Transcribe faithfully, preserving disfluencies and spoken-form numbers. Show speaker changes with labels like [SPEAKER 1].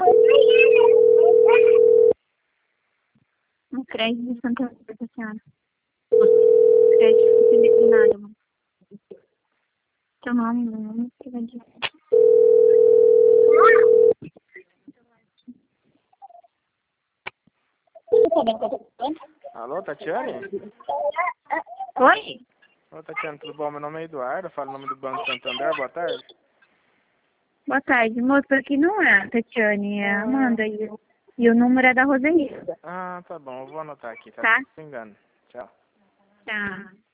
[SPEAKER 1] Um crédito de Santa Rosa, senhora. Crédito de nada, mano. Seu nome, não sei de.
[SPEAKER 2] Alô, Tatiane?
[SPEAKER 1] Oi?
[SPEAKER 2] Ô, Tatiane, tudo bom? Meu nome é Eduardo, falo o nome do Banco Santander, boa tarde.
[SPEAKER 1] Boa tarde, moço. Aqui não é a Tatiane, é a Amanda. E, o- e o número é da Rosenilda.
[SPEAKER 2] Ah, tá bom, eu vou anotar aqui, tá?
[SPEAKER 1] Tá?
[SPEAKER 2] Não me engano. Tchau.
[SPEAKER 1] Tá.